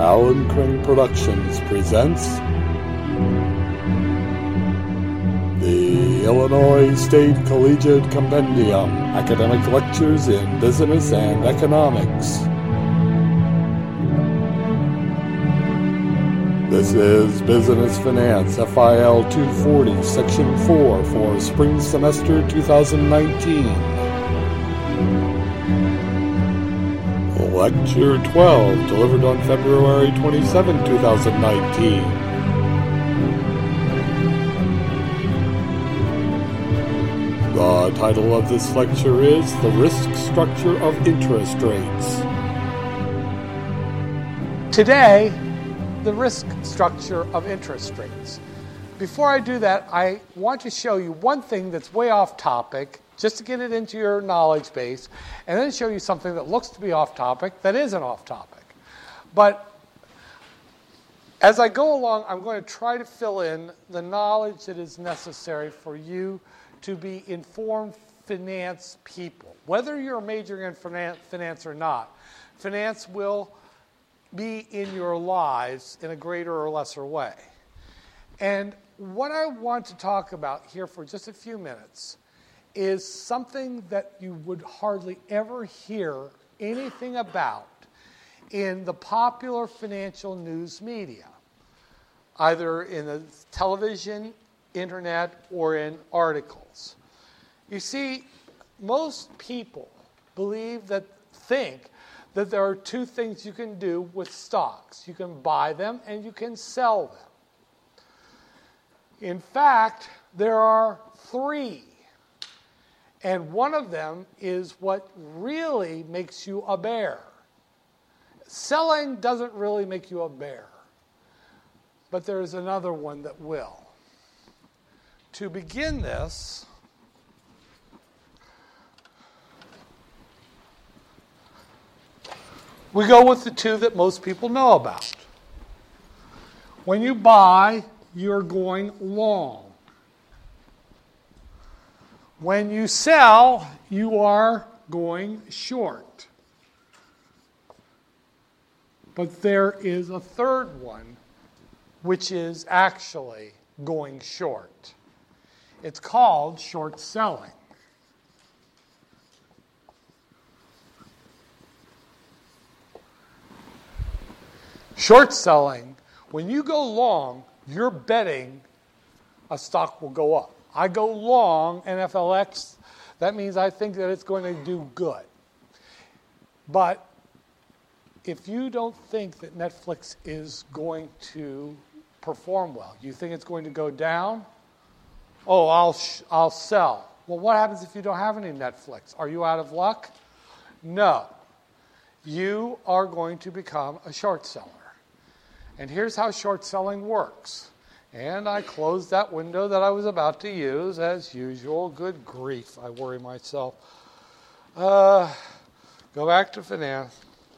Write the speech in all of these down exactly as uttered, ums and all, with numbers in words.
Palanquin Productions presents the Illinois State Collegiate Compendium, Academic Lectures in Business and Economics. This is Business Finance, F I L two forty, Section four for Spring Semester twenty nineteen. Lecture twelve, delivered on February twenty-seventh, twenty nineteen. The title of this lecture is The Risk Structure of Interest Rates. Today, the risk structure of interest rates. Before I do that, I want to show you one thing that's way off topic, just to get it into your knowledge base, and then show you something that looks to be off topic that isn't off topic. But as I go along, I'm going to try to fill in the knowledge that is necessary for you to be informed finance people. Whether you're majoring in finance or not, finance will be in your lives in a greater or lesser way. And what I want to talk about here for just a few minutes is something that you would hardly ever hear anything about in the popular financial news media, either in the television, internet, or in articles. You see, most people believe that, think that there are two things you can do with stocks. You can buy them and you can sell them. In fact, there are three. And one of them is what really makes you a bear. Selling doesn't really make you a bear. But there's another one that will. To begin this, we go with the two that most people know about. When you buy, you're going long. When you sell, you are going short. But there is a third one, which is actually going short. It's called short selling. Short selling, when you go long, you're betting a stock will go up. I go long N F L X, that means I think that it's going to do good. But if you don't think that Netflix is going to perform well, you think it's going to go down, oh, I'll sh- I'll sell. Well, what happens if you don't have any Netflix? Are you out of luck? No. You are going to become a short seller. And here's how short selling works. And I closed that window that I was about to use, as usual. Good grief, I worry myself. Uh, go back to finance.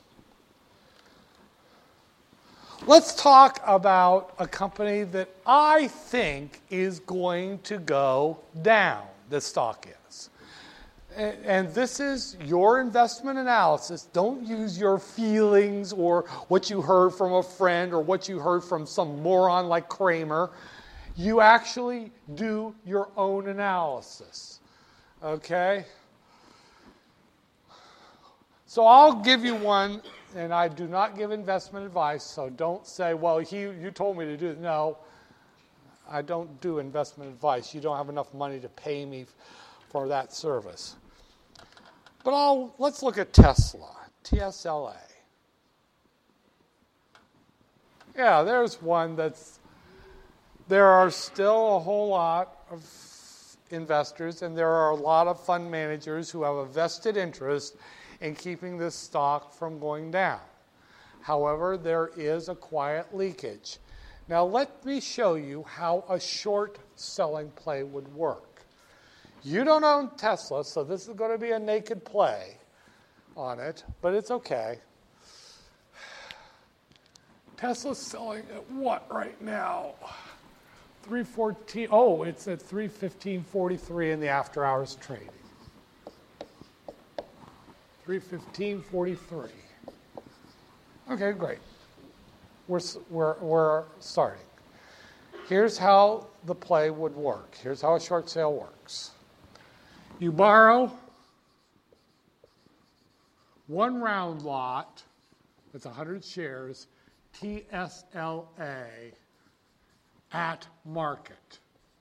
Let's talk about a company that I think is going to go down, the stock is. And, and this is your investment analysis. Don't use your feelings or what you heard from a friend or what you heard from some moron like Kramer. You actually do your own analysis. Okay? So I'll give you one, and I do not give investment advice, so don't say, well, he, you told me to do it. No, I don't do investment advice. You don't have enough money to pay me for that service. But I'll, let's look at Tesla, T S L A. Yeah, there's one that's, there are still a whole lot of investors, and there are a lot of fund managers who have a vested interest in keeping this stock from going down. However, there is a quiet leakage. Now let me show you how a short selling play would work. You don't own Tesla, so this is going to be a naked play on it, but it's okay. Tesla's selling at what right now? three fourteen. Oh, it's at three fifteen forty-three in the after hours trading. three fifteen forty-three. Okay, great. we're, we're, we're starting. Here's how the play would work. Here's how a short sale works. You borrow one round lot, that's one hundred shares, T S L A, at market.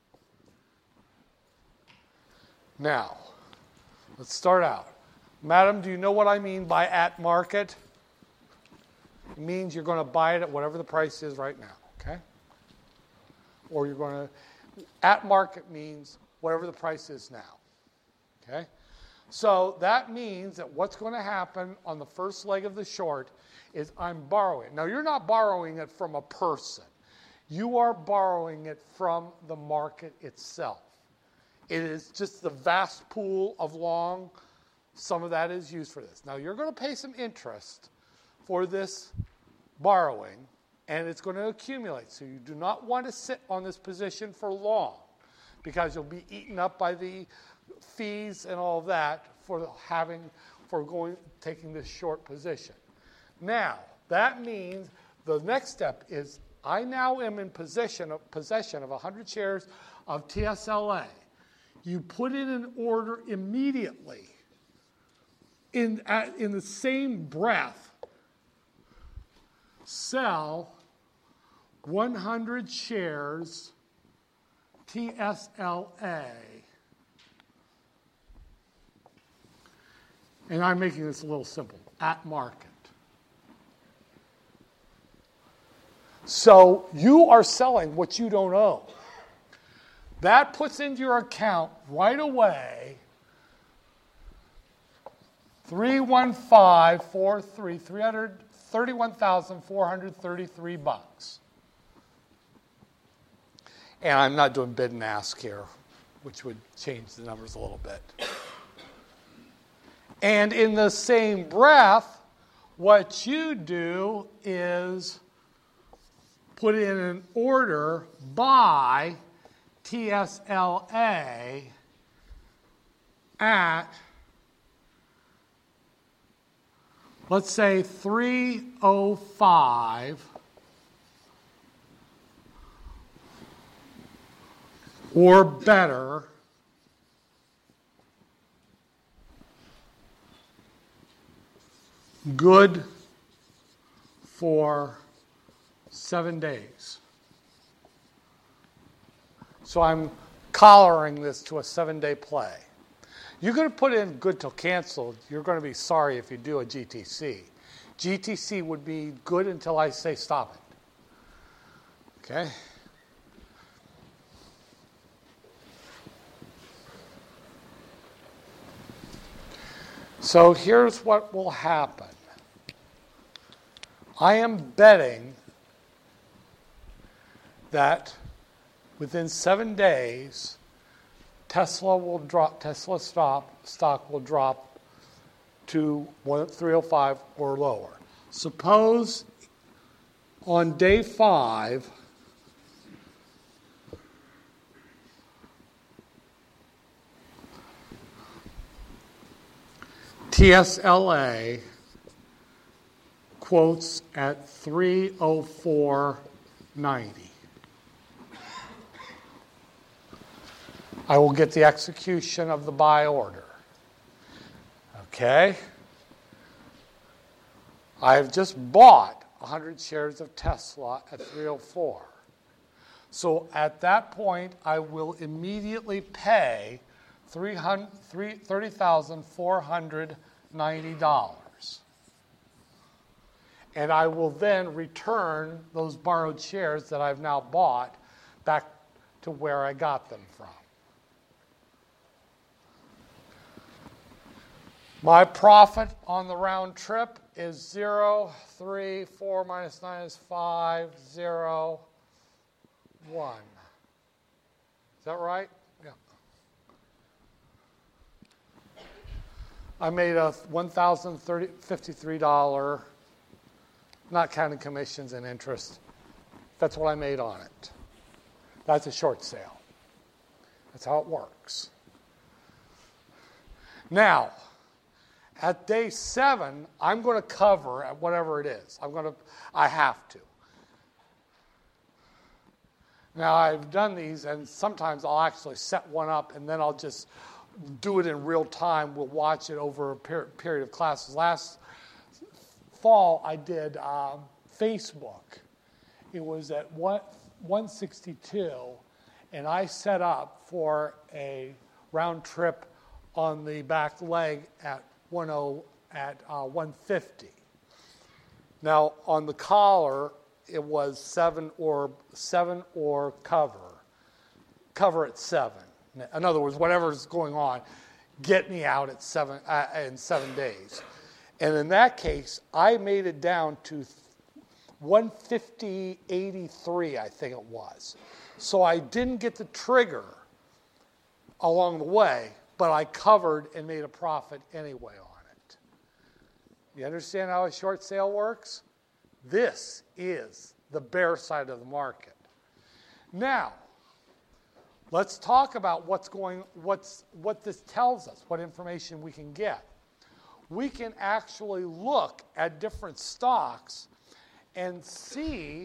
Now, let's start out. Madam, do you know what I mean by at market? It means you're going to buy it at whatever the price is right now, okay? Or you're going to, at market means whatever the price is now, okay? So that means that what's going to happen on the first leg of the short is I'm borrowing. Now, you're not borrowing it from a person. You are borrowing it from the market itself. It is just the vast pool of long. Some of that is used for this. Now, you're going to pay some interest for this borrowing, and it's going to accumulate. So you do not want to sit on this position for long because you'll be eaten up by the fees and all of that for having, for going, taking this short position. Now, that means the next step is I now am in possession of, possession of one hundred shares of T S L A. You put in an order immediately in, at, in the same breath, sell one hundred shares T S L A. And I'm making this a little simple, at market. So you are selling what you don't own. That puts into your account right away three one five four three, three hundred thirty-one thousand four hundred thirty-three bucks. And I'm not doing bid and ask here, which would change the numbers a little bit. And in the same breath, what you do is put in an order by T S L A at, let's say, three oh five or better, good for seven days. So I'm collaring this to a seven-day play. You're going to put in good till canceled. You're going to be sorry if you do a G T C. G T C would be good until I say stop it. Okay? So here's what will happen. I am betting that within seven days, Tesla will drop. Tesla stock stock will drop to three oh five or lower. Suppose on day five, T S L A quotes at three oh four ninety. I will get the execution of the buy order. Okay? I have just bought one hundred shares of Tesla at three oh four. So at that point, I will immediately pay thirty thousand four hundred ninety dollars. And I will then return those borrowed shares that I've now bought back to where I got them from. My profit on the round trip is zero, three, four minus nine is five, zero, one. Is that right? Yeah. I made a one thousand fifty-three dollars, not counting commissions and interest. That's what I made on it. That's a short sale. That's how it works. Now, at day seven, I'm going to cover at whatever it is. I'm going to, I have to. Now, I've done these, and sometimes I'll actually set one up, and then I'll just do it in real time. We'll watch it over a per- period of classes. Last fall, I did um, Facebook. It was at one sixty-two, and I set up for a round trip on the back leg at ten at uh, one fifty. Now, on the collar, it was seven or seven or cover, cover at seven. In other words, whatever's going on, get me out at seven uh, in seven days. And in that case, I made it down to one fifty eighty-three, I think it was. So I didn't get the trigger along the way, but I covered and made a profit anyway on it. You understand how a short sale works? This is the bear side of the market. Now, let's talk about what's going, what's, what this tells us, what information we can get. We can actually look at different stocks and see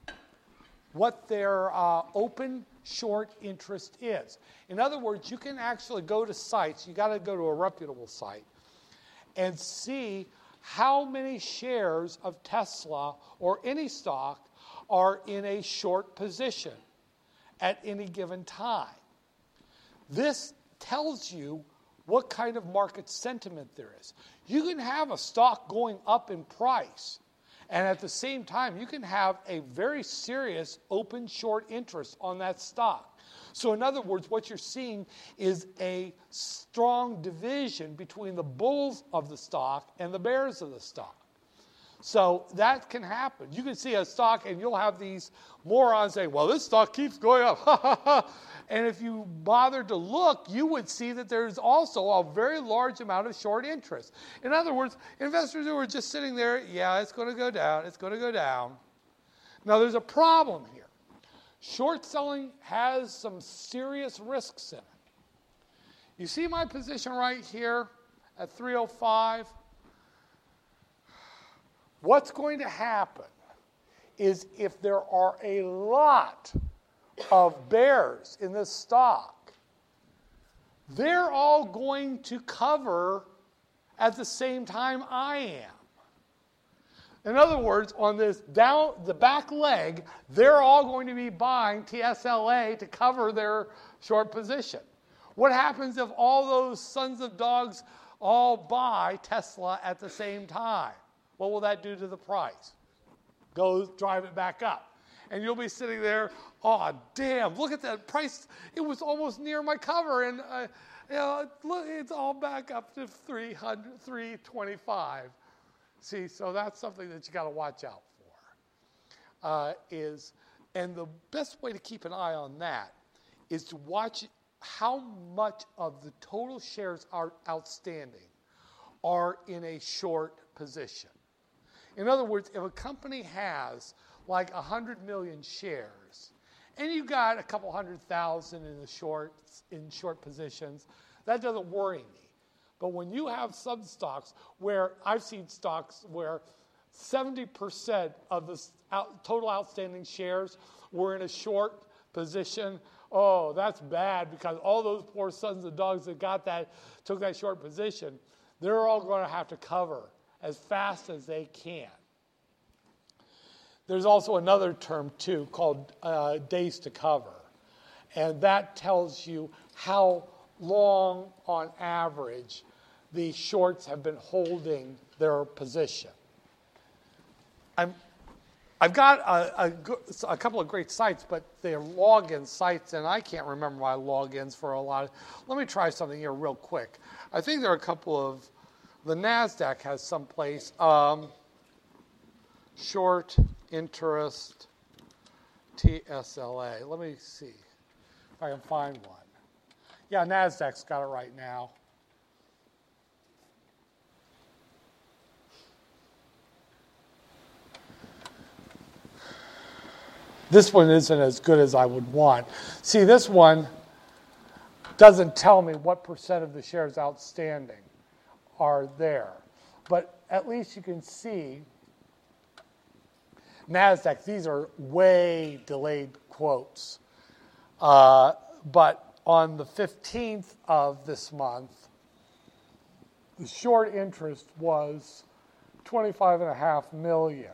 what their uh, open short interest is. In other words, you can actually go to sites, you got to go to a reputable site, and see how many shares of Tesla or any stock are in a short position at any given time. This tells you what kind of market sentiment there is. You can have a stock going up in price, and at the same time, you can have a very serious open short interest on that stock. So in other words, what you're seeing is a strong division between the bulls of the stock and the bears of the stock. So that can happen. You can see a stock and you'll have these morons say, well, this stock keeps going up. And if you bothered to look, you would see that there's also a very large amount of short interest. In other words, investors who are just sitting there, yeah, it's going to go down, it's going to go down. Now, there's a problem here. Short selling has some serious risks in it. You see my position right here at three oh five? What's going to happen is if there are a lot of bears in this stock, they're all going to cover at the same time I am. In other words, on this down the back leg, they're all going to be buying T S L A to cover their short position. What happens if all those sons of dogs all buy Tesla at the same time? What will that do to the price? Go drive it back up. And you'll be sitting there, oh, damn, look at that price. It was almost near my cover, and uh, you know, look, it's all back up to three hundred, three twenty-five. See, so that's something that you got to watch out for. Uh, is, and the best way to keep an eye on that is to watch how much of the total shares are outstanding are in a short position. In other words, if a company has like one hundred million shares, and you got a couple hundred thousand in the short in short positions, that doesn't worry me. But when you have some stocks where I've seen stocks where seventy percent of the out, total outstanding shares were in a short position, oh, that's bad, because all those poor sons of dogs that got that, took that short position, they're all going to have to cover as fast as they can. There's also another term, too, called uh, days to cover. And that tells you how long, on average, the shorts have been holding their position. I'm, I've got a, a, a couple of great sites, but they're login sites, and I can't remember my logins for a lot of... Let me try something here real quick. I think there are a couple of... The NASDAQ has someplace... Um, short interest T S L A. Let me see if I can find one. Yeah, NASDAQ's got it right now. This one isn't as good as I would want. See, this one doesn't tell me what percent of the shares outstanding are there. But at least you can see NASDAQ, these are way delayed quotes. Uh, but on the fifteenth of this month, the short interest was twenty-five and a half million.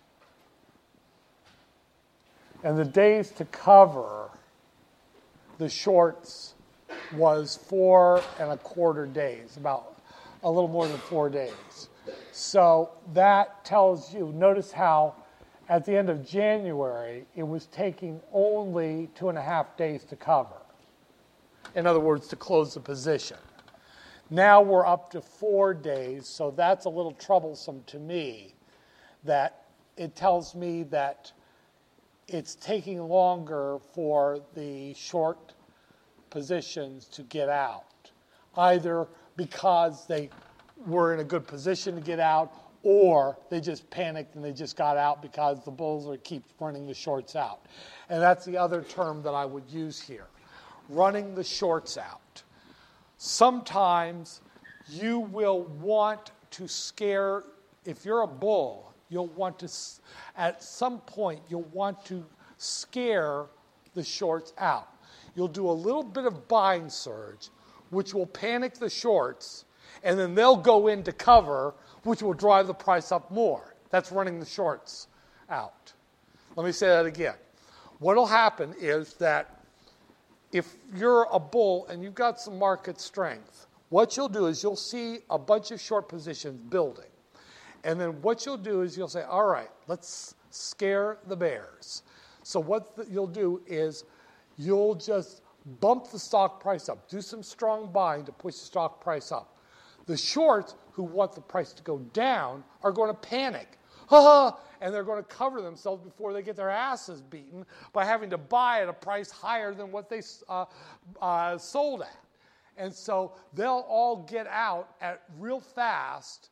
And the days to cover the shorts was four and a quarter days, about a little more than four days. So that tells you, notice how at the end of January, it was taking only two and a half days to cover. In other words, to close the position. Now we're up to four days, so that's a little troublesome to me, that it tells me that it's taking longer for the short positions to get out, either because they were in a good position to get out, or they just panicked and they just got out because the bulls are keep running the shorts out. And that's the other term that I would use here, running the shorts out. Sometimes you will want to scare, if you're a bull, you'll want to, at some point, you'll want to scare the shorts out. You'll do a little bit of buying surge, which will panic the shorts, and then they'll go into cover, which will drive the price up more. That's running the shorts out. Let me say that again. What will happen is that if you're a bull and you've got some market strength, what you'll do is you'll see a bunch of short positions building. And then what you'll do is you'll say, all right, let's scare the bears. So what the, you'll do is you'll just bump the stock price up. Do some strong buying to push the stock price up. The shorts who want the price to go down are going to panic. Ha ha! And they're going to cover themselves before they get their asses beaten by having to buy at a price higher than what they uh, uh, sold at. And so they'll all get out at real fast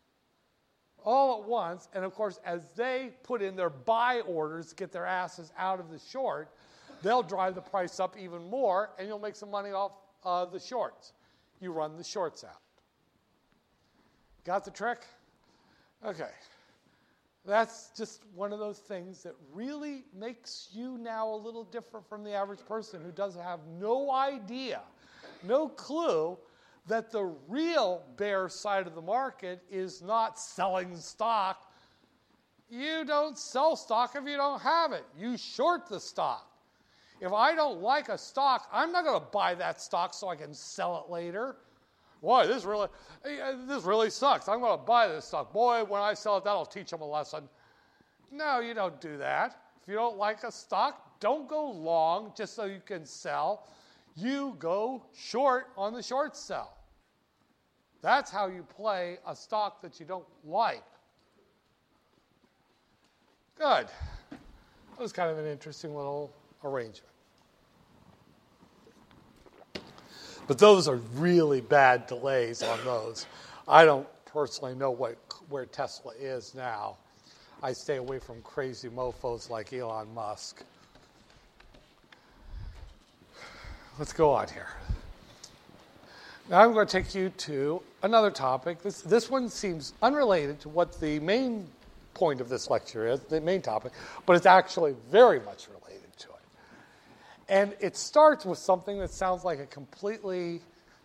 all at once. And of course, as they put in their buy orders to get their asses out of the short, they'll drive the price up even more, and you'll make some money off uh, the shorts. You run the shorts out. Got the trick? Okay. That's just one of those things that really makes you now a little different from the average person who doesn't have no idea, no clue that the real bear side of the market is not selling stock. You don't sell stock if you don't have it. You short the stock. If I don't like a stock, I'm not going to buy that stock so I can sell it later. Boy, this really, this really sucks. I'm going to buy this stock. Boy, when I sell it, that'll teach them a lesson. No, you don't do that. If you don't like a stock, don't go long just so you can sell. You go short on the short sell. That's how you play a stock that you don't like. Good. That was kind of an interesting little arrangement. But those are really bad delays on those. I don't personally know what where Tesla is now. I stay away from crazy mofos like Elon Musk. Let's go on here. Now I'm going to take you to another topic. This, this one seems unrelated to what the main point of this lecture is, the main topic, but it's actually very much related to it. And it starts with something that sounds like a completely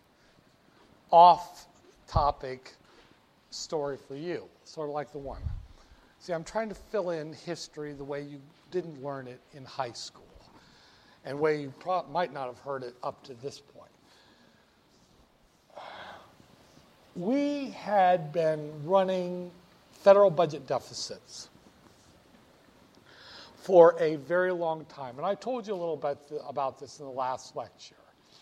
off-topic story for you, sort of like the one. See, I'm trying to fill in history the way you didn't learn it in high school, and way you pro- might not have heard it up to this point. We had been running federal budget deficits for a very long time. And I told you a little bit about this in the last lecture.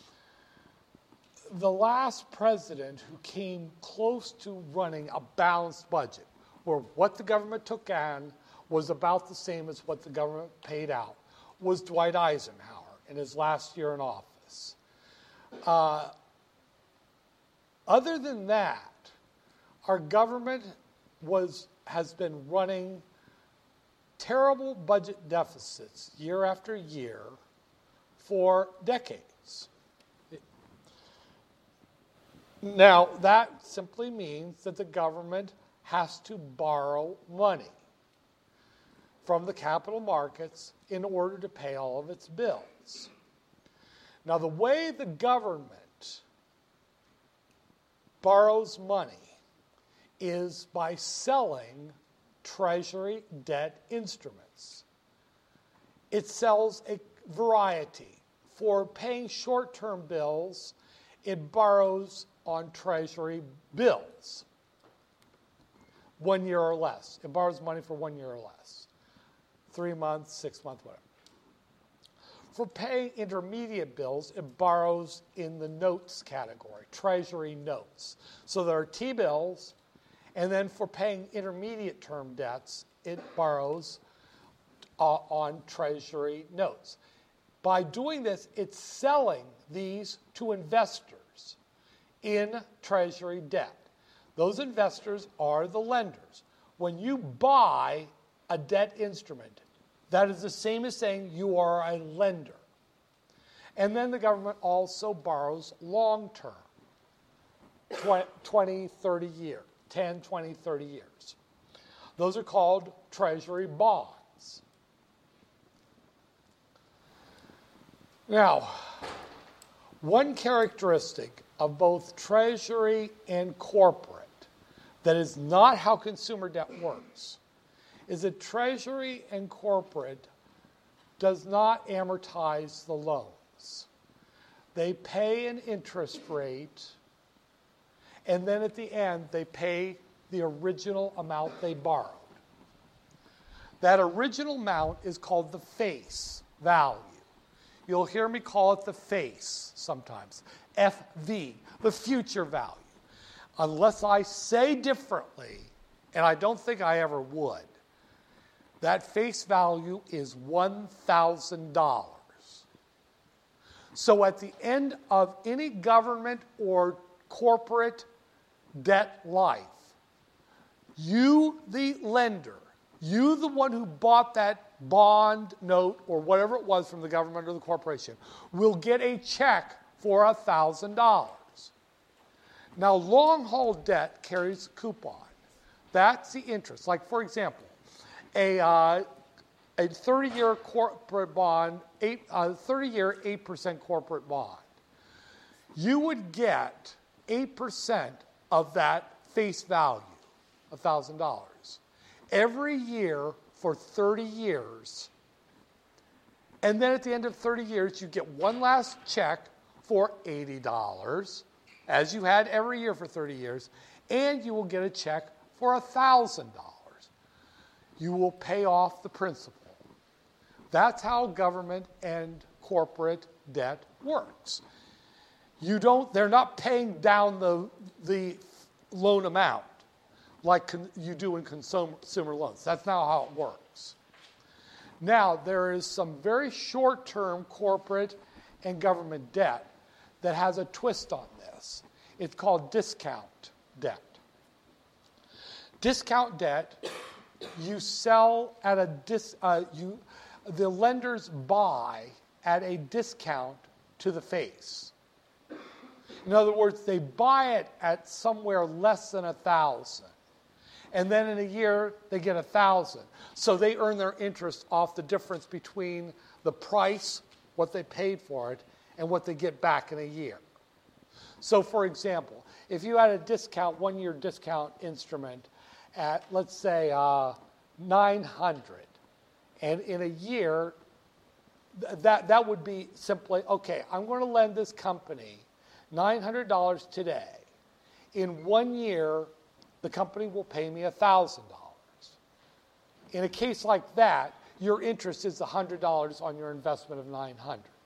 The last president who came close to running a balanced budget, where what the government took in was about the same as what the government paid out, was Dwight Eisenhower in his last year in office. Uh, other than that, our government was has been running terrible budget deficits year after year for decades. Now, that simply means that the government has to borrow money. from the capital markets in order to pay all of its bills. Now, the way the government borrows money is by selling Treasury debt instruments. It sells a variety. For paying short-term bills, it borrows on Treasury bills, one year or less. It borrows money for one year or less, three months, six months, whatever. For paying intermediate bills, it borrows in the notes category, Treasury notes. So there are T-bills, and then for paying intermediate term debts, it borrows uh, on Treasury notes. By doing this, it's selling these to investors in Treasury debt. Those investors are the lenders. When you buy a debt instrument, that is the same as saying you are a lender. And then the government also borrows long-term, twenty, thirty years, ten, twenty, thirty years. Those are called Treasury bonds. Now, one characteristic of both Treasury and corporate that is not how consumer debt works is that Treasury and corporate does not amortize the loans. They pay an interest rate, and then at the end, they pay the original amount they borrowed. That original amount is called the face value. You'll hear me call it the face sometimes, F V, the future value. Unless I say differently, and I don't think I ever would, that face value is one thousand dollars. So at the end of any government or corporate debt life, you, the lender, you, the one who bought that bond, note, or whatever it was from the government or the corporation, will get a check for one thousand dollars. Now, long-haul debt carries coupon. That's the interest. Like, for example, a uh, a thirty-year corporate bond, eight, uh, thirty-year eight percent corporate bond. You would get eight percent of that face value, one thousand dollars, every year for thirty years. And then at the end of thirty years, you get one last check for eighty dollars, as you had every year for thirty years, and you will get a check for one thousand dollars. You will pay off the principal. That's how government and corporate debt works. You don't, they're not paying down the, the loan amount like con, you do in consumer, consumer loans. That's not how it works. Now, there is some very short-term corporate and government debt that has a twist on this. It's called discount debt. Discount debt, you sell at a dis, uh, you, the lenders buy at a discount to the face. In other words, they buy it at somewhere less than a thousand. And then in a year, they get a thousand. So they earn their interest off the difference between the price, what they paid for it, and what they get back in a year. So for example, if you had a discount, one-year discount instrument at, let's say, uh, nine hundred, and in a year, th- that, that would be simply, okay, I'm going to lend this company nine hundred dollars today. In one year, the company will pay me one thousand dollars. In a case like that, your interest is one hundred dollars on your investment of nine hundred dollars.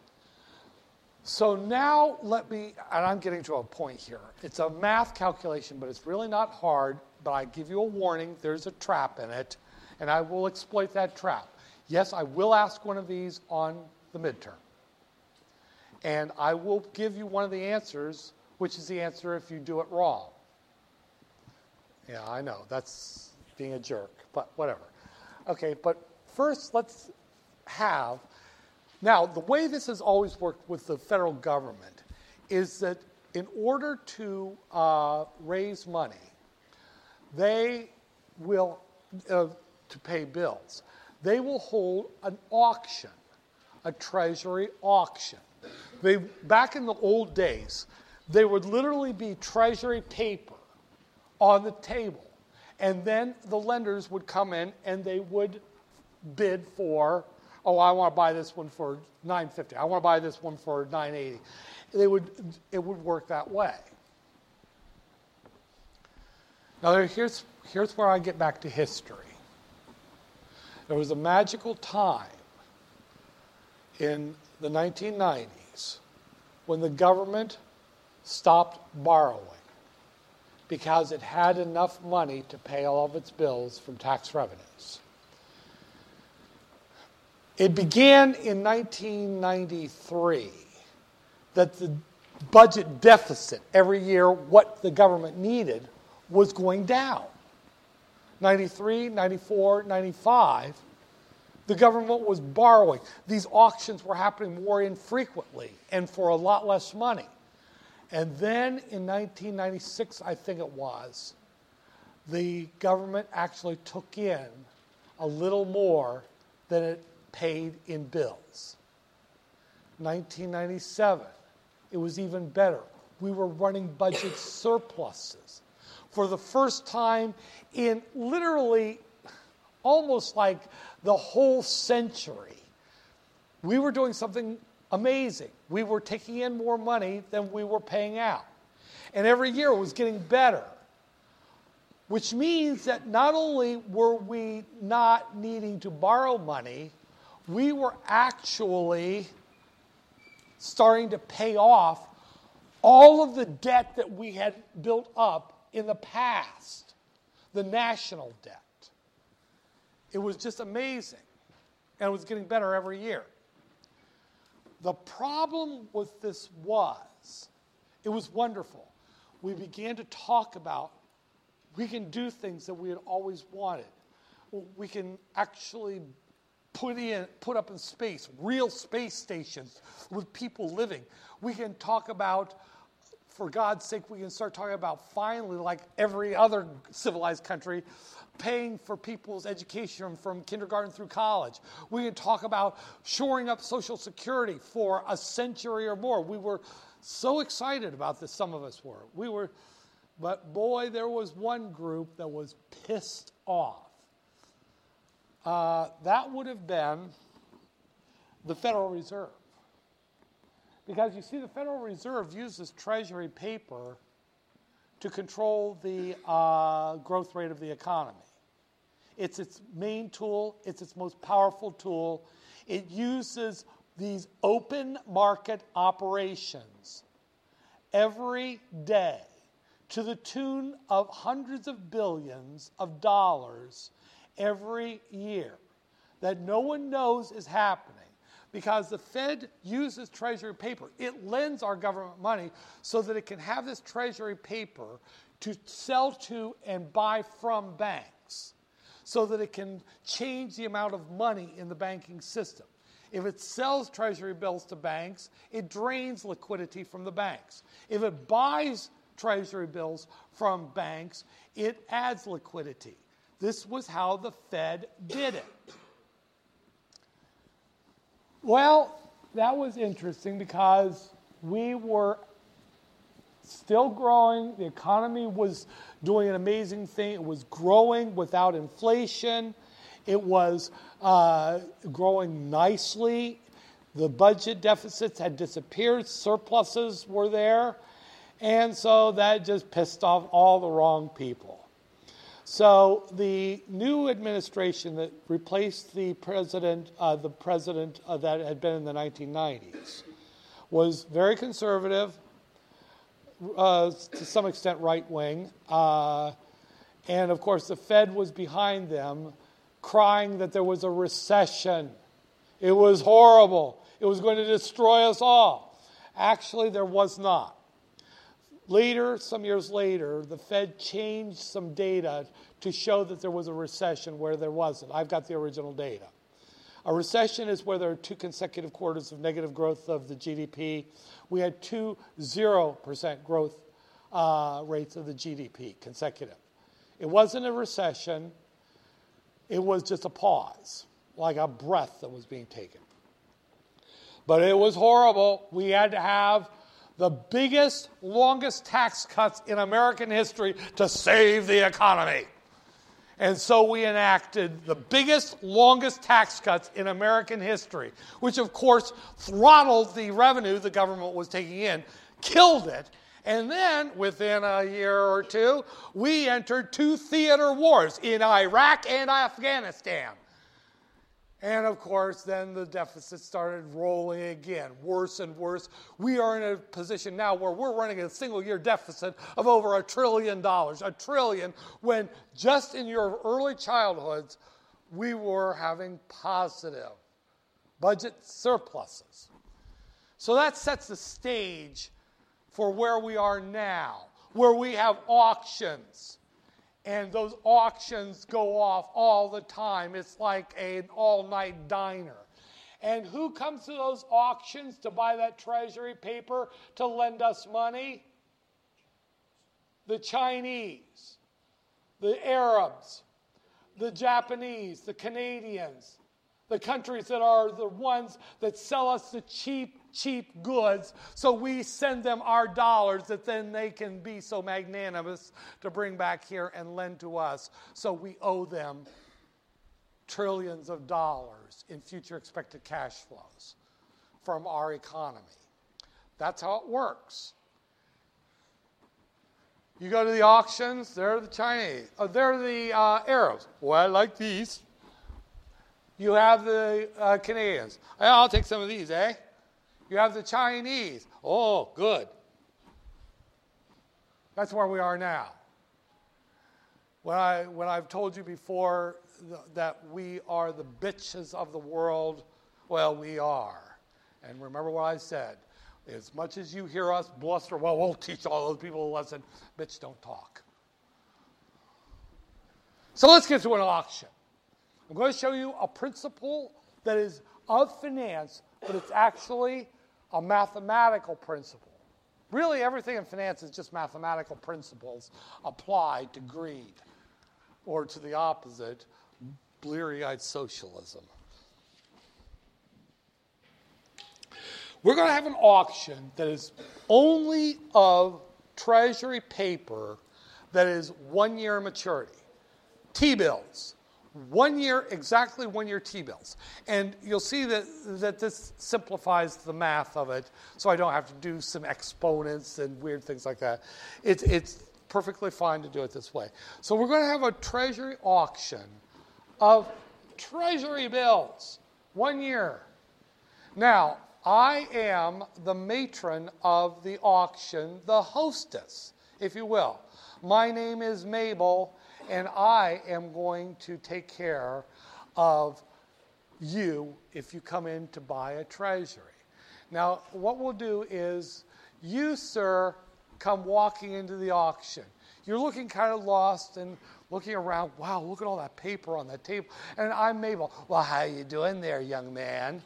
So now let me, and I'm getting to a point here. It's a math calculation, but it's really not hard, but I give you a warning, there's a trap in it, and I will exploit that trap. Yes, I will ask one of these on the midterm. And I will give you one of the answers, which is the answer if you do it wrong. Yeah, I know, that's being a jerk, but whatever. Okay, but first let's have, now the way this has always worked with the federal government is that in order to uh, raise money, they will, uh, to pay bills. They will hold an auction, a treasury auction. They, back in the old days, there would literally be treasury paper on the table. And then the lenders would come in and they would bid for, oh, I want to buy this one for nine fifty. I want to buy this one for nine eighty. They would, it would work that way. Now here's, here's where I get back to history. There was a magical time in the nineteen nineties when the government stopped borrowing because it had enough money to pay all of its bills from tax revenues. It began in nineteen ninety-three that the budget deficit every year, what the government needed, was going down. ninety-three, ninety-four, ninety-five, the government was borrowing. These auctions were happening more infrequently and for a lot less money. And then in nineteen ninety-six, I think it was, the government actually took in a little more than it paid in bills. nineteen ninety-seven, it was even better. We were running budget surpluses. For the first time in literally almost like the whole century, we were doing something amazing. We were taking in more money than we were paying out. And every year it was getting better. Which means that not only were we not needing to borrow money, we were actually starting to pay off all of the debt that we had built up in the past, the national debt. It was just amazing. And it was getting better every year. The problem with this was, it was wonderful. We began to talk about, we can do things that we had always wanted. We can actually put in, put up in space, real space stations with people living. We can talk about, for God's sake, we can start talking about finally, like every other civilized country, paying for people's education from kindergarten through college. We can talk about shoring up Social Security for a century or more. We were so excited about this, some of us were. We were, but boy, there was one group that was pissed off. Uh, that would have been the Federal Reserve. Because you see, the Federal Reserve uses Treasury paper to control the uh, growth rate of the economy. It's its main tool. It's its most powerful tool. It uses these open market operations every day to the tune of hundreds of billions of dollars every year that no one knows is happening. Because the Fed uses Treasury paper. It lends our government money so that it can have this Treasury paper to sell to and buy from banks so that it can change the amount of money in the banking system. If it sells Treasury bills to banks, it drains liquidity from the banks. If it buys Treasury bills from banks, it adds liquidity. This was how the Fed did it. Well, that was interesting because we were still growing. The economy was doing an amazing thing. It was growing without inflation. It was uh, growing nicely. The budget deficits had disappeared. Surpluses were there. And so that just pissed off all the wrong people. So the new administration that replaced the president, uh, the president uh, that had been in the nineteen nineties, was very conservative, uh, to some extent right-wing, uh, and of course the Fed was behind them, crying that there was a recession. It was horrible. It was going to destroy us all. Actually, there was not. Later, some years later, the Fed changed some data to show that there was a recession where there wasn't. I've got the original data. A recession is where there are two consecutive quarters of negative growth of the G D P. We had two zero percent growth uh, rates of the G D P consecutive. It wasn't a recession. It was just a pause, like a breath that was being taken. But it was horrible. We had to have the biggest, longest tax cuts in American history to save the economy. And so we enacted the biggest, longest tax cuts in American history, which of course throttled the revenue the government was taking in, killed it. And then, within a year or two, we entered two theater wars in Iraq and Afghanistan. And of course, then the deficit started rolling again, worse and worse. We are in a position now where we're running a single-year deficit of over a trillion dollars. A trillion, when just in your early childhoods, we were having positive budget surpluses. So that sets the stage for where we are now, where we have auctions. And those auctions go off all the time. It's like an all-night diner. And who comes to those auctions to buy that treasury paper to lend us money? The Chinese, the Arabs, the Japanese, the Canadians, the countries that are the ones that sell us the cheap, cheap goods, so we send them our dollars that then they can be so magnanimous to bring back here and lend to us. So we owe them trillions of dollars in future expected cash flows from our economy. That's how it works. You go to the auctions, they're the Chinese. Oh, they're the uh, Arabs. Well, I like these. You have the uh, Canadians. I'll take some of these, eh? You have the Chinese. Oh, good. That's where we are now. When, I, when I've told you before th- that we are the bitches of the world, well, we are. And remember what I said. As much as you hear us bluster, well, we'll teach all those people a lesson. Bitch, don't talk. So let's get to an auction. I'm going to show you a principle that is of finance, but it's actually a mathematical principle. Really, everything in finance is just mathematical principles applied to greed, or to the opposite, bleary-eyed socialism. We're going to have an auction that is only of treasury paper that is one year maturity. T-bills. One year, exactly one year T-bills. And you'll see that, that this simplifies the math of it, so I don't have to do some exponents and weird things like that. It's, it's perfectly fine to do it this way. So we're going to have a treasury auction of treasury bills, one year. Now, I am the matron of the auction, the hostess, if you will. My name is Mabel, and I am going to take care of you if you come in to buy a treasury. Now, what we'll do is, you, sir, come walking into the auction. You're looking kind of lost and looking around. Wow, look at all that paper on that table. And I'm Mabel. Well, how you doing there, young man?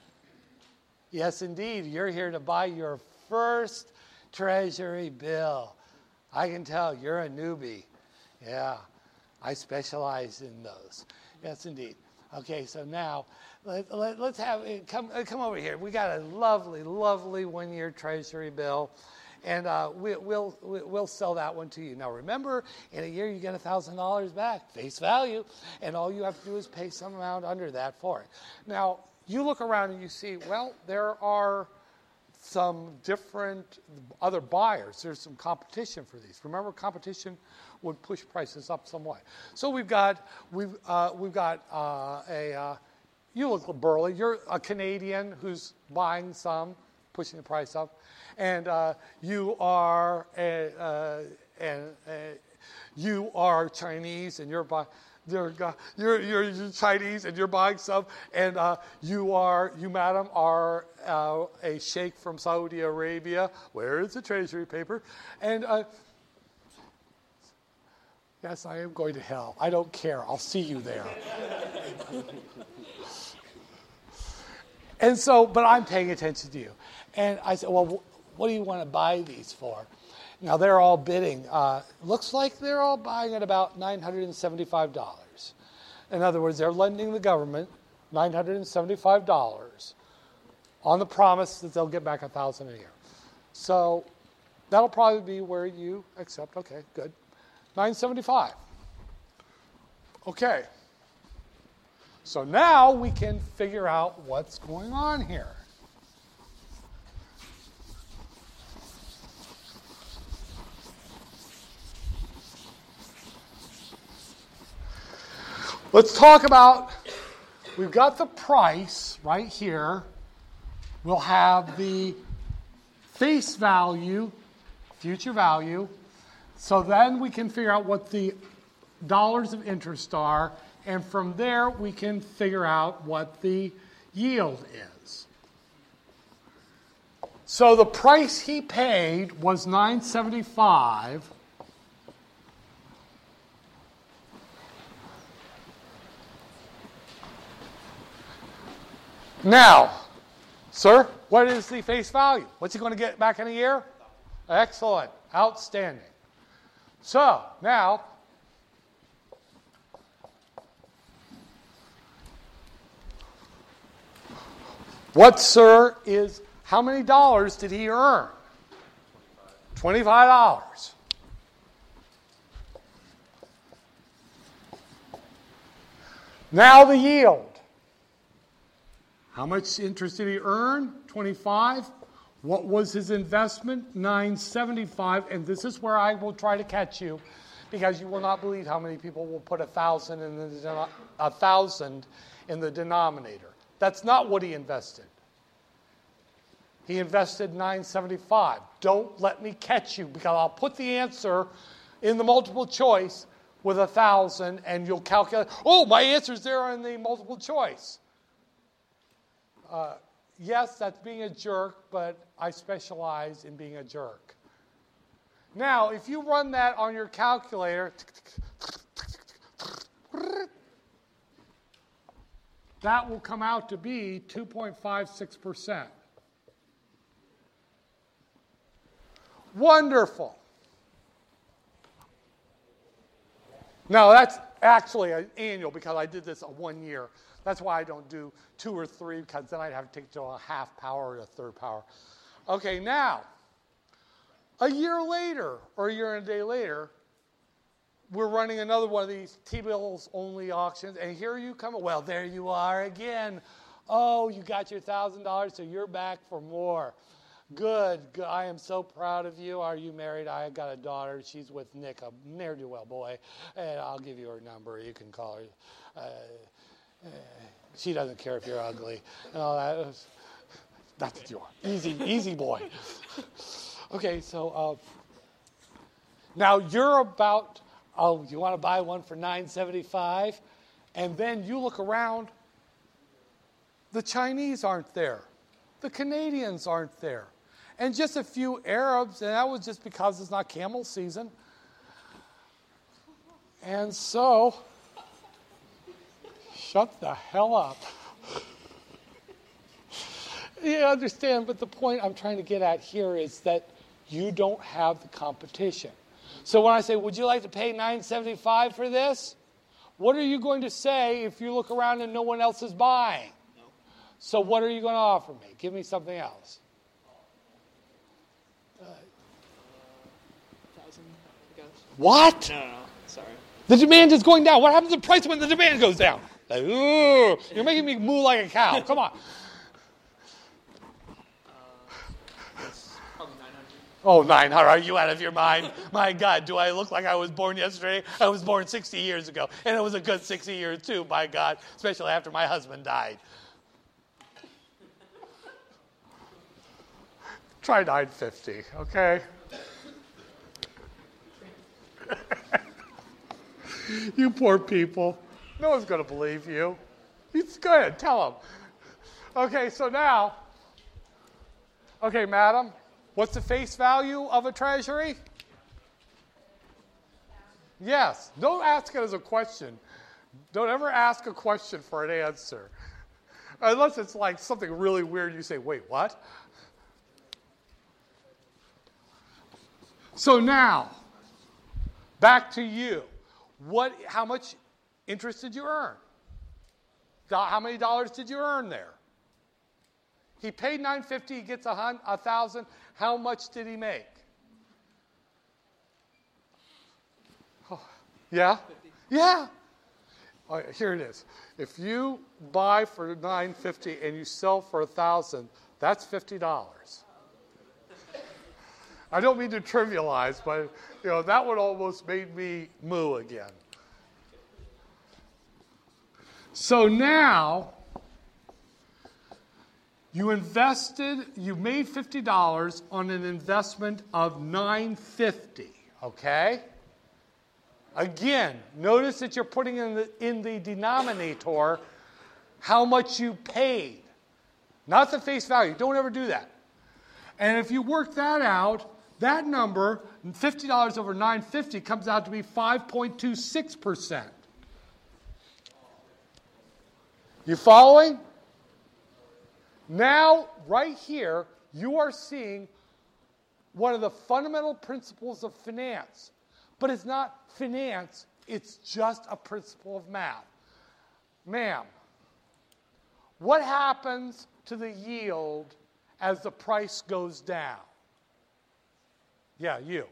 Yes, indeed. You're here to buy your first treasury bill. I can tell you're a newbie. Yeah. I specialize in those. Yes, indeed. Okay, so now let, let, let's have come come over here. We got a lovely, lovely one-year treasury bill, and uh, we, we'll we'll sell that one to you. Now, remember, in a year you get a thousand dollars back, face value, and all you have to do is pay some amount under that for it. Now, you look around and you see, well, there are some different other buyers. There's some competition for these. Remember, competition would push prices up somewhat. So we've got we've uh, we've got uh, a uh, you look burly. You're a Canadian who's buying some, pushing the price up, and uh, you are a, uh, and a, you are Chinese and you're buying. You're, you're, you're Chinese and you're buying some, and uh, you are, you madam, are uh, a sheikh from Saudi Arabia. Where is the treasury paper? And uh, yes, I am going to hell. I don't care. I'll see you there. And so, but I'm paying attention to you. And I said, well, what do you want to buy these for? Now, they're all bidding. Uh, looks like they're all buying at about nine hundred seventy-five dollars. In other words, they're lending the government nine hundred seventy-five dollars on the promise that they'll get back one thousand dollars a year. So that'll probably be where you accept. Okay, good. nine seventy-five. Okay. So now we can figure out what's going on here. Let's talk about, we've got the price right here. We'll have the face value, future value. So then we can figure out what the dollars of interest are. And from there, we can figure out what the yield is. So the price he paid was nine seventy-five. Now, sir, what is the face value? What's he going to get back in a year? Excellent. Outstanding. So, now, what, sir, is, how many dollars did he earn? twenty-five dollars. Now the yield. How much interest did he earn? twenty-five. What was his investment? nine seventy-five. And this is where I will try to catch you, because you will not believe how many people will put a thousand in the a thousand in the denominator. That's not what he invested. He invested nine seventy-five. Don't let me catch you, because I'll put the answer in the multiple choice with a thousand, and you'll calculate. Oh, my answer's there in the multiple choice. Uh, yes, that's being a jerk, but I specialize in being a jerk. Now, if you run that on your calculator, that will come out to be two point five six percent. Wonderful. Now, that's actually an annual, because I did this a one year. That's why I don't do two or three, because then I'd have to take it to a half power or a third power. Okay, now, a year later, or a year and a day later, we're running another one of these T-bills only auctions, and here you come. Well, there you are again. Oh, you got your one thousand dollars, so you're back for more. Good, good. I am so proud of you. Are you married? I got a daughter. She's with Nick, a ne'er-do-well boy, and I'll give you her number. You can call her. Uh, uh, she doesn't care if you're ugly and all that. That's what you are. Easy, easy boy. Okay, so uh, now you're about, oh, you want to buy one for nine seventy-five, and then you look around. The Chinese aren't there. The Canadians aren't there. And just a few Arabs, and that was just because it's not camel season. And so, shut the hell up. You understand, but the point I'm trying to get at here is that you don't have the competition. So when I say, would you like to pay nine seventy-five for this? What are you going to say if you look around and no one else is buying? No. So what are you going to offer me? Give me something else. Uh, thousand, I guess. What? No, no, no. Sorry. The demand is going down. What happens to the price when the demand goes down? Like, ooh, you're making me moo like a cow. Come on. Oh, nine. Are you out of your mind? My God, do I look like I was born yesterday? I was born sixty years ago. And it was a good sixty years, too, my God, especially after my husband died. Try nine fifty, okay? You poor people. No one's going to believe you. It's good. Tell them. Okay, so now, okay, madam. What's the face value of a treasury? Yes. Don't ask it as a question. Don't ever ask a question for an answer. Unless it's like something really weird. You say, wait, what? So now, back to you. What? How much interest did you earn? How many dollars did you earn there? He paid nine hundred fifty dollars, he gets a thousand dollars. How much did he make? Oh, yeah? fifty. Yeah. All right, here it is. If you buy for nine hundred fifty dollars and you sell for one thousand dollars, that's fifty dollars. I don't mean to trivialize, but you know that one almost made me moo again. So now you invested, you made fifty dollars on an investment of nine hundred fifty dollars, okay? Again, notice that you're putting in the, in the denominator how much you paid, not the face value. Don't ever do that. And if you work that out, that number, fifty dollars over nine hundred fifty dollars, comes out to be five point two six percent. You following? Now, right here, you are seeing one of the fundamental principles of finance. But it's not finance, it's just a principle of math. Ma'am, what happens to the yield as the price goes down? Yeah, you.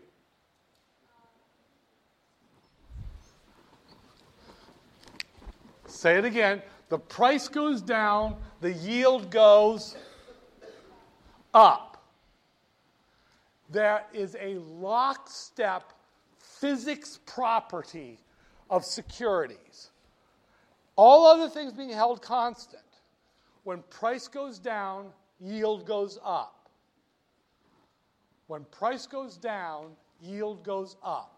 Say it again. The price goes down, the yield goes up. There is a lockstep physics property of securities. All other things being held constant. When price goes down, yield goes up. When price goes down, yield goes up.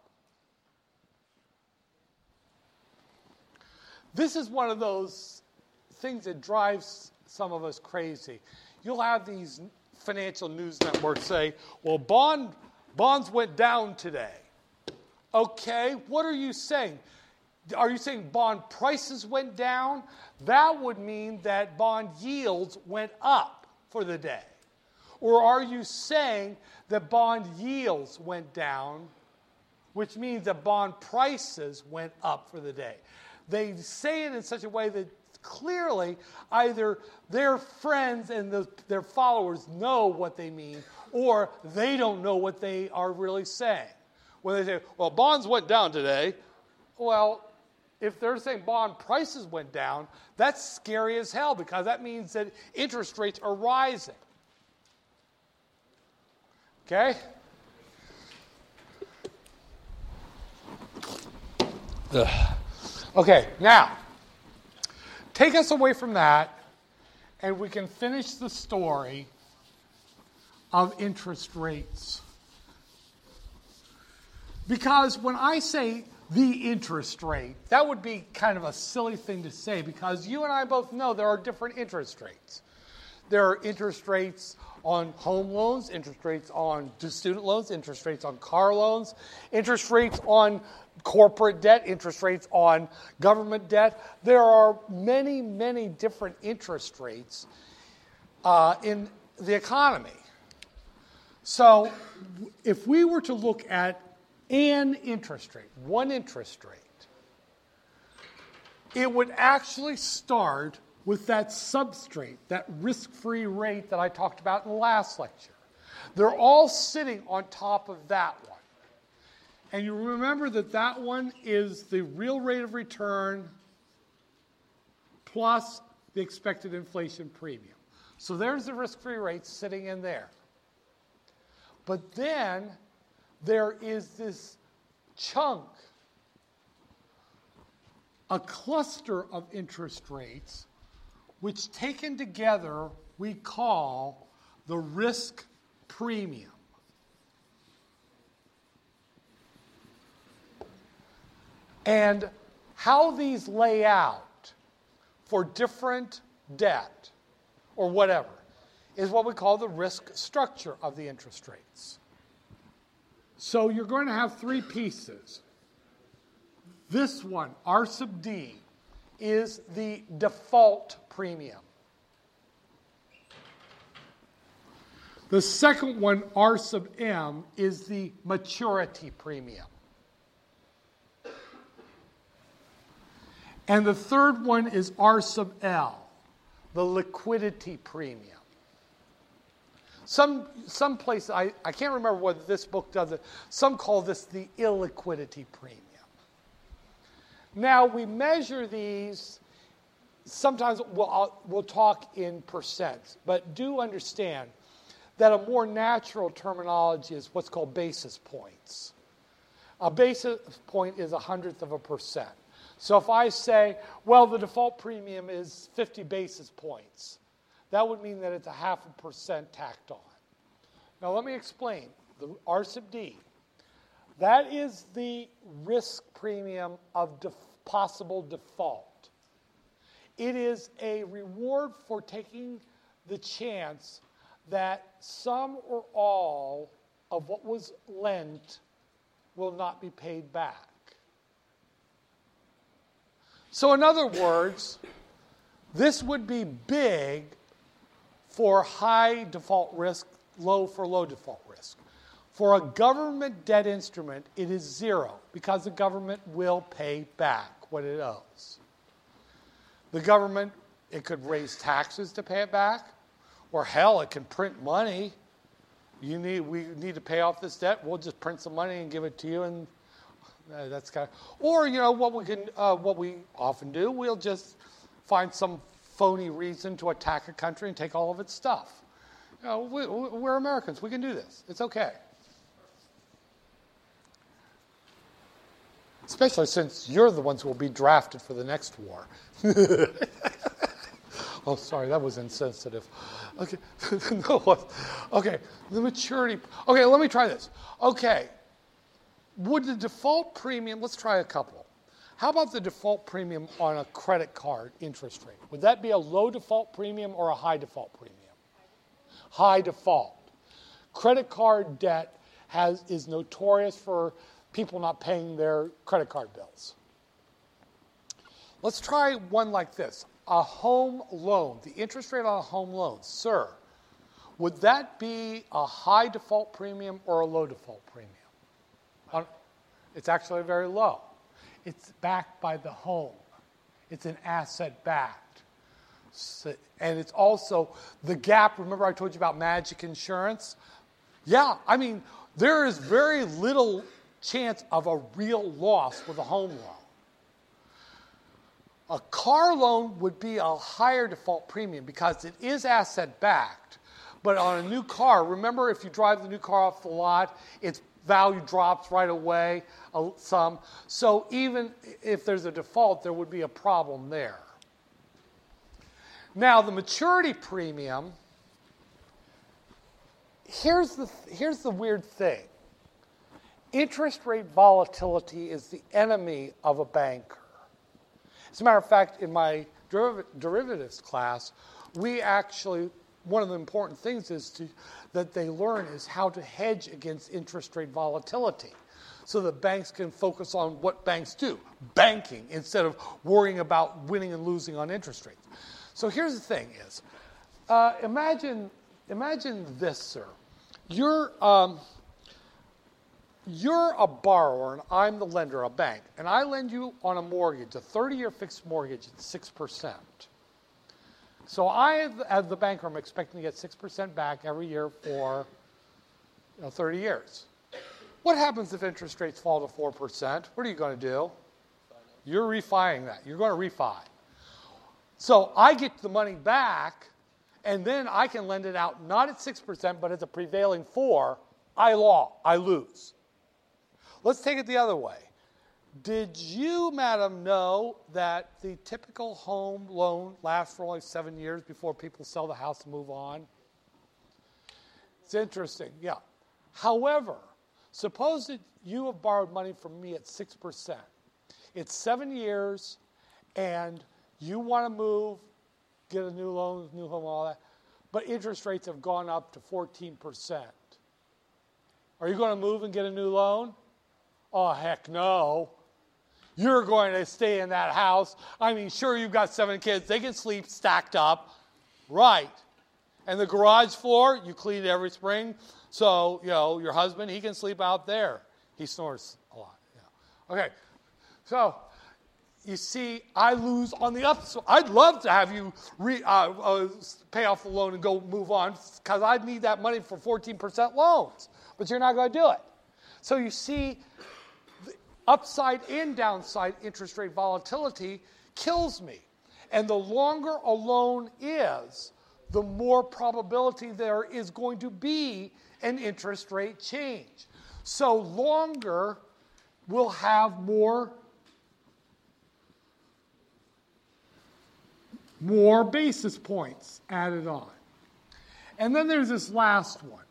This is one of those things that drives some of us crazy. You'll have these financial news networks say, well, bond bonds went down today. Okay, what are you saying? Are you saying bond prices went down? That would mean that bond yields went up for the day. Or are you saying that bond yields went down, which means that bond prices went up for the day? They say it in such a way that clearly either their friends and the, their followers know what they mean, or they don't know what they are really saying. When they say, well, bonds went down today, well, if they're saying bond prices went down, that's scary as hell because that means that interest rates are rising. Okay? Ugh. Okay, now, take us away from that, and we can finish the story of interest rates. Because when I say the interest rate, that would be kind of a silly thing to say because you and I both know there are different interest rates. There are interest rates on home loans, interest rates on student loans, interest rates on car loans, interest rates on corporate debt, interest rates on government debt. There are many, many different interest rates uh, in the economy. So if we were to look at an interest rate, one interest rate, it would actually start with that substrate, that risk-free rate that I talked about in the last lecture. They're all sitting on top of that one. And you remember that that one is the real rate of return plus the expected inflation premium. So there's the risk-free rate sitting in there. But then there is this chunk, a cluster of interest rates, which taken together we call the risk premium. And how these lay out for different debt or whatever is what we call the risk structure of the interest rates. So you're going to have three pieces. This one, R sub D, is the default premium. The second one, R sub M, is the maturity premium. And the third one is R sub L, the liquidity premium. Some some places, I, I can't remember whether this book does it, some call this the illiquidity premium. Now, we measure these, sometimes we'll, I'll, we'll talk in percents, but do understand that a more natural terminology is what's called basis points. A basis point is a hundredth of a percent. So if I say, well, the default premium is fifty basis points, that would mean that it's a half a percent tacked on. Now let me explain. The R sub D, that is the risk premium of def- possible default. It is a reward for taking the chance that some or all of what was lent will not be paid back. So in other words, this would be big for high default risk, low for low default risk. For a government debt instrument, it is zero because the government will pay back what it owes. The government, it could raise taxes to pay it back, or hell, it can print money. You need, we need to pay off this debt. We'll just print some money and give it to you, and uh, that's kind of. Or you know what we can, uh, what we often do, we'll just find some phony reason to attack a country and take all of its stuff. You know, we, we're Americans. We can do this. It's okay. Especially since you're the ones who will be drafted for the next war. Oh, sorry, that was insensitive. Okay, no, okay, the maturity. Okay, let me try this. Okay, would the default premium? Let's try a couple. How about the default premium on a credit card interest rate? Would that be a low default premium or a high default premium? High default. Credit card debt has is notorious for people not paying their credit card bills. Let's try one like this. A home loan, the interest rate on a home loan. Sir, would that be a high default premium or a low default premium? On, it's actually very low. It's backed by the home. It's an asset backed. So, and it's also the gap. Remember I told you about magic insurance? Yeah, I mean, there is very little chance of a real loss with a home loan. A car loan would be a higher default premium because it is asset-backed. But on a new car, remember if you drive the new car off the lot, its value drops right away uh, some. So even if there's a default, there would be a problem there. Now, the maturity premium, here's the, here's the weird thing. Interest rate volatility is the enemy of a banker. As a matter of fact, in my deriv- derivatives class, we actually, one of the important things is to, that they learn is how to hedge against interest rate volatility so that banks can focus on what banks do, banking, instead of worrying about winning and losing on interest rates. So here's the thing is, uh, imagine, imagine this, sir. You're... Um, You're a borrower, and I'm the lender, a bank, and I lend you on a mortgage, a thirty-year fixed mortgage at six percent. So I, as the banker, am expecting to get six percent back every year for you know, thirty years. What happens if interest rates fall to four percent? What are you going to do? You're refining that. You're going to refi. So I get the money back, and then I can lend it out not at six percent, but at the prevailing four. I law, I lose. Let's take it the other way. Did you, madam, know that the typical home loan lasts for only seven years before people sell the house and move on? It's interesting, yeah. However, suppose that you have borrowed money from me at six percent. It's seven years, and you want to move, get a new loan, new home, all that, but interest rates have gone up to fourteen percent. Are you going to move and get a new loan? Oh, heck no. You're going to stay in that house. I mean, sure, you've got seven kids. They can sleep stacked up. Right. And the garage floor, you clean it every spring. So, you know, your husband, he can sleep out there. He snores a lot. Yeah. Okay. So, you see, I lose on the upside. I'd love to have you re, uh, uh, pay off the loan and go move on because I'd need that money for fourteen percent loans. But you're not going to do it. So you see, the upside and downside interest rate volatility kills me. And the longer a loan is, the more probability there is going to be an interest rate change. So longer will have more, more basis points added on. And then there's this last one.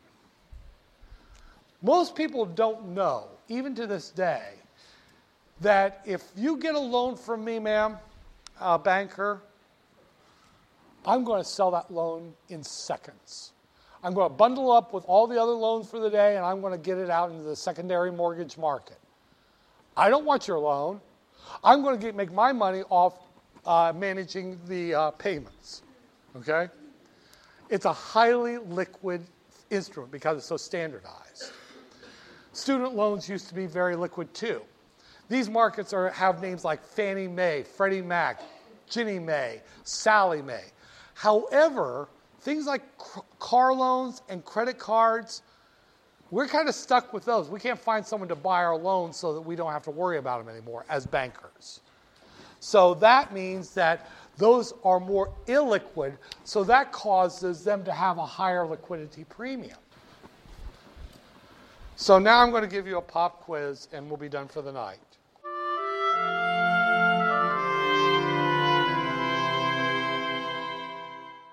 Most people don't know, even to this day, that if you get a loan from me, ma'am, a banker, I'm going to sell that loan in seconds. I'm going to bundle up with all the other loans for the day, and I'm going to get it out into the secondary mortgage market. I don't want your loan. I'm going to get, make my money off uh, managing the uh, payments. Okay? It's a highly liquid instrument because it's so standardized. Student loans used to be very liquid too. These markets are, have names like Fannie Mae, Freddie Mac, Ginnie Mae, Sallie Mae. However, things like car loans and credit cards, we're kind of stuck with those. We can't find someone to buy our loans so that we don't have to worry about them anymore as bankers. So that means that those are more illiquid, so that causes them to have a higher liquidity premium. So now I'm going to give you a pop quiz, and we'll be done for the night.